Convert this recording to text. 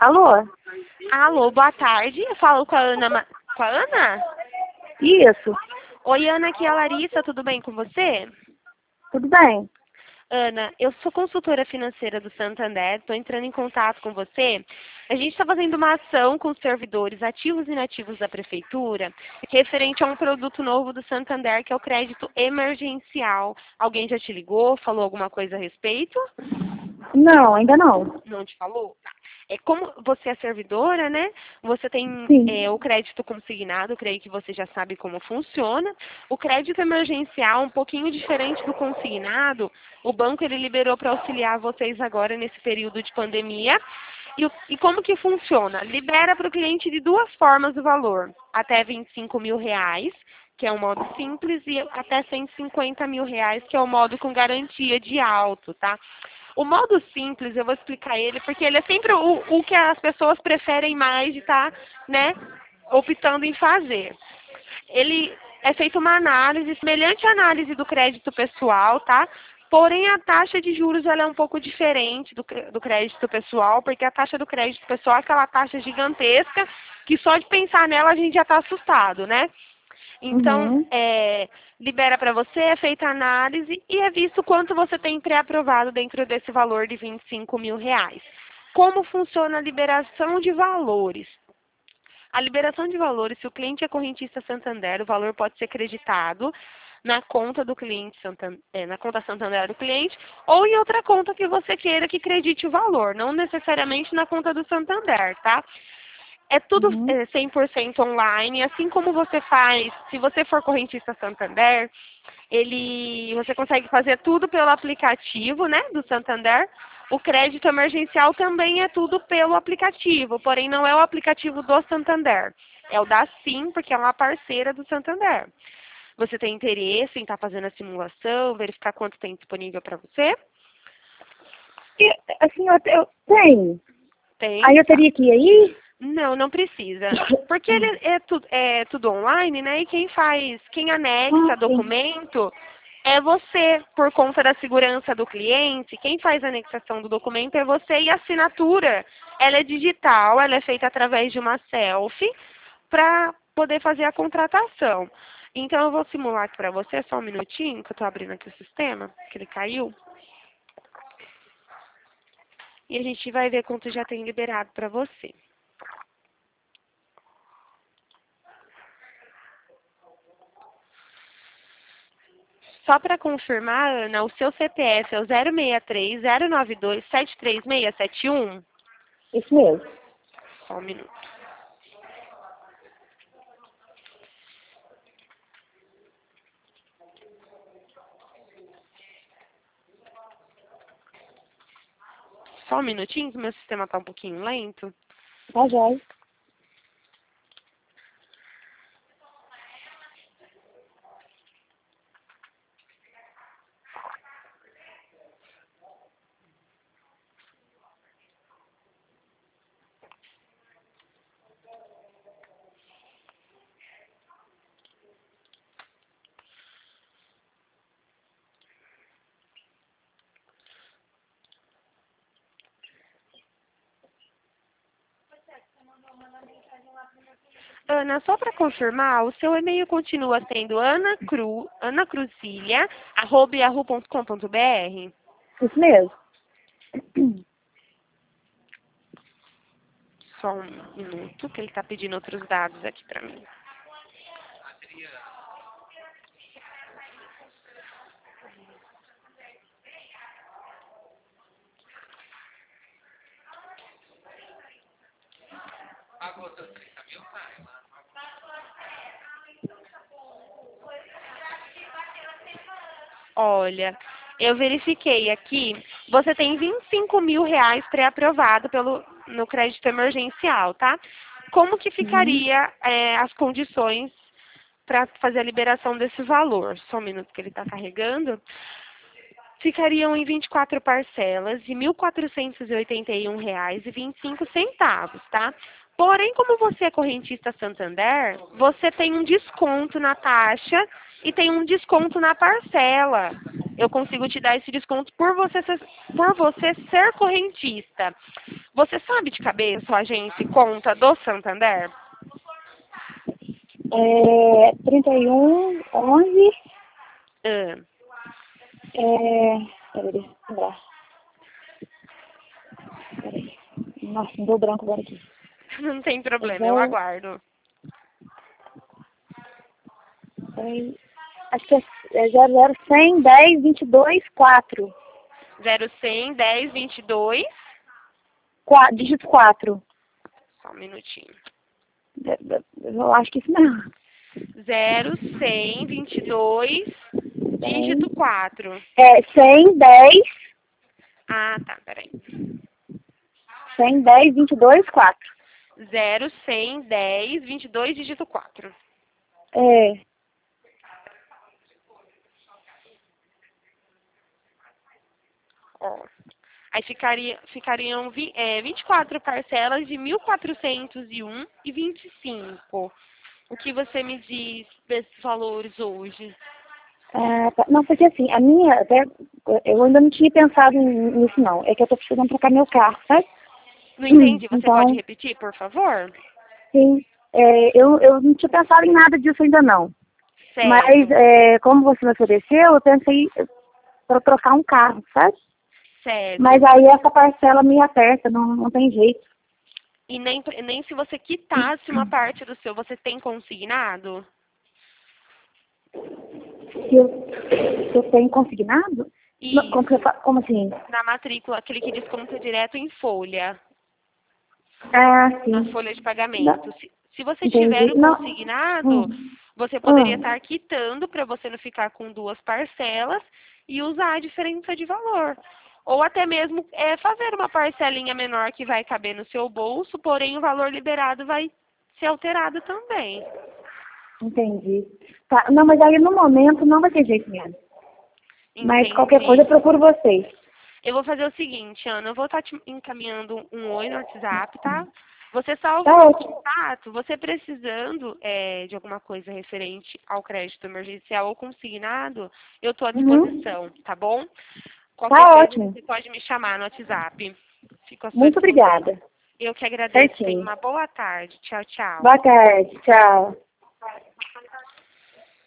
Alô? Alô, boa tarde. Eu falo com a Ana. Com a Ana? Isso, Oi, Ana, aqui é a Larissa. Tudo bem com você? tudo bem? Ana, eu sou consultora financeira do Santander. Estou entrando em contato com você. A gente está fazendo uma ação com os servidores ativos e inativos da Prefeitura, referente a um produto novo do Santander, que é o crédito emergencial. Alguém já te ligou? Falou alguma coisa a respeito? Não, ainda não. Não te falou? Tá. Como você é servidora, né? Você tem Sim. o crédito consignado, creio que você já sabe como funciona. O crédito emergencial, um pouquinho diferente do consignado, o banco ele liberou para auxiliar vocês agora nesse período de pandemia. E como que funciona? Libera para o cliente de duas formas o valor. Até 25 mil reais, que é o modo simples, e até 150 mil reais, que é o modo com garantia de alto, tá? O modo simples, eu vou explicar ele, porque ele é sempre o que as pessoas preferem mais de estar, né, optando em fazer. Ele é feita uma análise, semelhante à análise do crédito pessoal, tá? Porém, a taxa de juros ela é um pouco diferente do crédito pessoal, porque a taxa do crédito pessoal é aquela taxa gigantesca que só de pensar nela a gente já está assustado, né? Então, Uhum. libera para você, é feita a análise e é visto quanto você tem pré-aprovado dentro desse valor de 25 mil reais. Como funciona a liberação de valores? A liberação de valores, se o cliente é correntista Santander, o valor pode ser creditado na conta do cliente, na conta Santander do cliente, ou em outra conta que você queira que credite o valor, não necessariamente na conta do Santander, tá? É tudo Uhum. 100% online, assim como você faz, se você for correntista Santander, você consegue fazer tudo pelo aplicativo, né, do Santander. O crédito emergencial também é tudo pelo aplicativo, porém não é o aplicativo do Santander. É o da Sim, porque é uma parceira do Santander. Você tem interesse em estar fazendo a simulação, verificar quanto tem disponível para você? E, assim, eu tenho. Tem, Aí eu tá. teria que ir aí? Não, não precisa. Porque ele é tudo online, né? E quem Ah, anexa sim. documento é você, por conta da segurança do cliente. Quem faz a anexação do documento é você e a assinatura. Ela é digital, ela é feita através de uma selfie para poder fazer a contratação. Então, eu vou simular aqui para você, só um minutinho, que eu estou abrindo aqui o sistema, que ele caiu. E a gente vai ver quanto já tem liberado para você. Só para confirmar, Ana, o seu CPF é o 063-092-73671? Isso mesmo. Só um minuto. Só um minutinho, que meu sistema está um pouquinho lento. Tá jóia. Ana, só para confirmar, o seu e-mail continua sendo anacruzilia@yahoo.com.br? Isso mesmo. Só um minuto, que ele está pedindo outros dados aqui para mim. Olha, eu verifiquei aqui, você tem 25 mil reais pré-aprovado no crédito emergencial, tá? Como que Uhum. ficaria as condições para fazer a liberação desse valor? Só um minuto que ele está carregando. Ficariam em 24 parcelas de R$ 1.481,25, tá? Porém, como você é correntista Santander, você tem um desconto na taxa e tem um desconto na parcela. Eu consigo te dar esse desconto por você ser correntista. Você sabe de cabeça sua agência e conta do Santander? 31, 11. Ah, Peraí, deixa eu lembrar. Peraí. Nossa, me deu branco agora aqui. não tem problema, eu Zero, aguardo. peraí. Acho que é 00100 10 22 4. 0100 10 22. Dígito 4. Só um minutinho. Eu acho que isso mesmo. 0100 22 dígito 4. 100, 10, Ah, tá, peraí. 100, 10, 22, 4. 0100 10 22 dígito 4. É, Ó. Aí ficariam 24 parcelas de 1.401,25. O que você me diz desses valores hoje? tá. Não, porque assim, a minha, até, eu ainda não tinha pensado nisso não. É que eu tô precisando trocar meu carro, sabe? Não entendi. Você pode Então, repetir, por favor? sim, eu não tinha pensado em nada disso ainda não. Mas, Certo, como você me ofereceu, eu pensei para trocar um carro, sabe? Mas certo. aí essa parcela me aperta, não tem jeito. E nem se você quitasse uma parte do seu, você tem consignado? Se eu tenho consignado? Não, Isso. como assim? Na matrícula, aquele que desconta direto em folha. Ah, Na sim. folha de Não, pagamento. Se você tiver entendi. um Não. consignado, Hum, você poderia hum, estar quitando para você não ficar com duas parcelas e usar a diferença de valor. Ou até mesmo fazer uma parcelinha menor que vai caber no seu bolso, porém o valor liberado vai ser alterado também. entendi. Tá, não, mas aí no momento não vai ter jeito mesmo. Mas qualquer coisa eu Entendi. procuro vocês. Eu vou fazer o seguinte, Ana, eu vou estar te encaminhando um oi no WhatsApp, tá? Você salva Tá o meu ótimo. contato, você precisando de alguma coisa referente ao crédito emergencial ou consignado, eu estou à Uhum. disposição, tá bom? Qualquer Tá coisa ótimo. você pode me chamar no WhatsApp. Fico à sua Muito disposição. obrigada. Eu que agradeço. Tenha Certinho. uma boa tarde. Tchau, tchau. Boa tarde. Tchau.